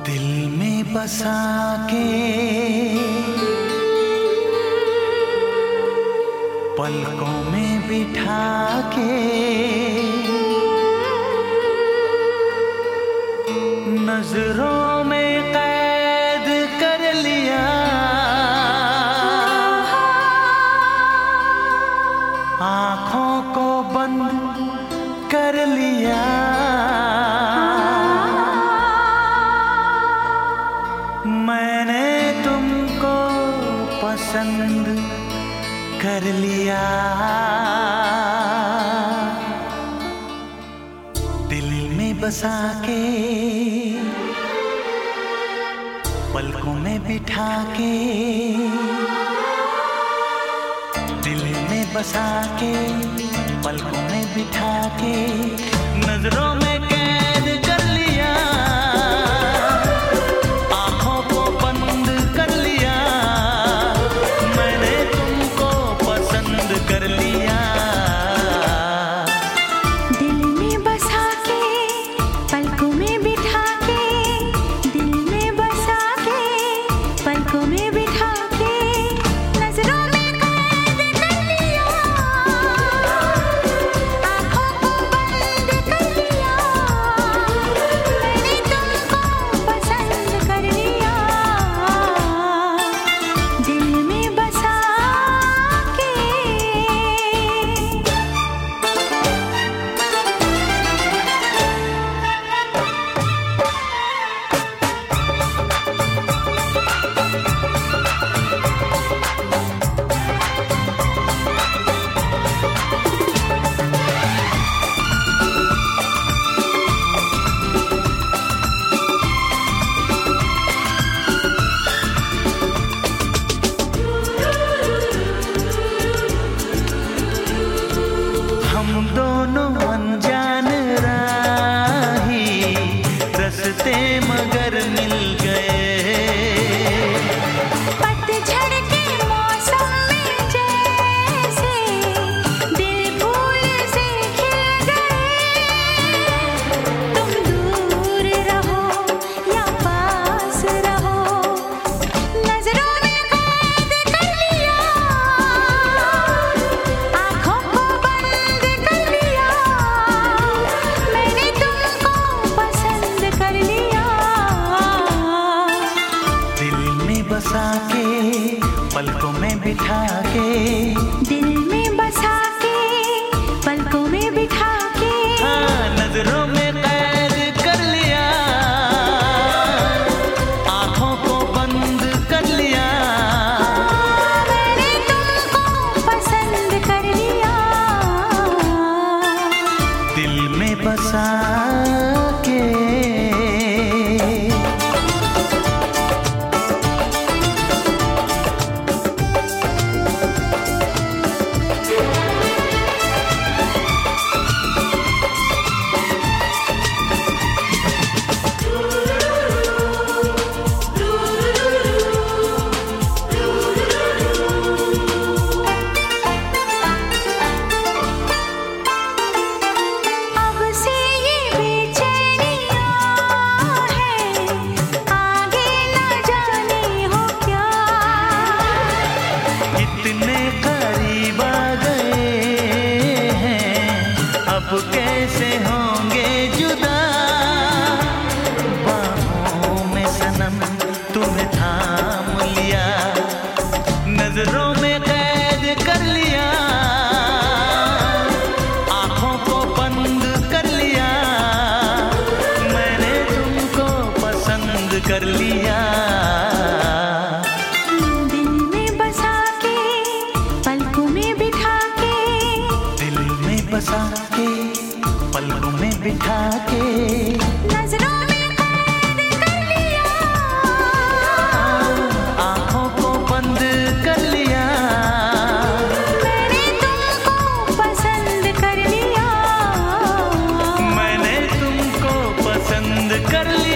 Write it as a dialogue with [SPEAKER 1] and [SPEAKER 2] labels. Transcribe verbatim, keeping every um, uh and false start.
[SPEAKER 1] दिल में बसा के पलकों में बिठा के नजरों में कैद कर लिया, आँखों को बंद कर लिया। मैंने तुमको पसंद कर लिया। दिल में बसा के पलकों में बिठा के, दिल में बसा के पलकों में बिठा के नजरों में कैद कर लिया, आँखों को बंद कर लिया। मैंने तुमको पसंद कर लिया।
[SPEAKER 2] दिल में बसा के पलकों में बिठा के, दिल में बसा के पलकों में बिठा के नजरों में कैद कर लिया, आँखों को बंद कर लिया। मैंने तुमको पसंद कर लिया। दिल में बसा के।
[SPEAKER 1] हम दोनों अनजान राही, रस्ते मगर मिल गए।
[SPEAKER 2] पतझड़ के मौसम में जैसे दिल फूल से खिल गए। तुम दूर रहो या पास रहो, नजरों में कैद कर लिया, आँखों को बंद कर लिया। मैंने तुमको पसंद कर लिया।
[SPEAKER 1] दिल में बसा के पलकों में बिठा के,
[SPEAKER 2] दिल में बसा के पलकों में बिठा के
[SPEAKER 1] हाँ, नजरों में कैद कर लिया, आँखों को बंद कर लिया।
[SPEAKER 2] मैंने तुमको पसंद कर लिया।
[SPEAKER 1] दिल में बसा के।
[SPEAKER 2] अब से ये बेचैनियाँ हैं, आगे न जाने हो क्या।
[SPEAKER 1] इतने करीब आ गए हैं, अब कैसे होंगे जुदा। बाहों में सनम तुम्हें थाम लिया, नजरों में कैद कर लिया, आँखों को बंद कर लिया। मैंने तुमको पसंद कर लिया।
[SPEAKER 2] दिल में बसा के पलकों में बिठा के,
[SPEAKER 1] दिल में बसा के पलकों में बिठा के
[SPEAKER 2] नजरों में कैद कर लिया,
[SPEAKER 1] आँखों को बंद कर लिया।
[SPEAKER 2] मैंने तुमको पसंद कर लिया।
[SPEAKER 1] मैंने तुमको पसंद कर लिया।